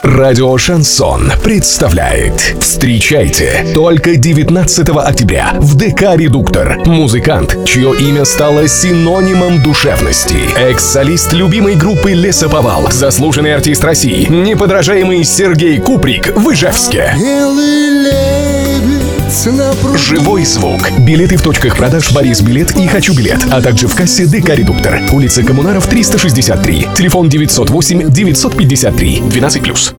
Радио «Шансон» представляет. Встречайте, только 19 октября в ДК «Редуктор» музыкант, чье имя стало синонимом душевности. Экс-солист любимой группы «Лесоповал», заслуженный артист России, неподражаемый Сергей Куприк в Ижевске. Живой звук. Билеты в точках продаж «Борис Билет» и «Хочу билет», а также в кассе ДК «Редуктор». Улица Коммунаров, 363. Телефон 908 953 12+.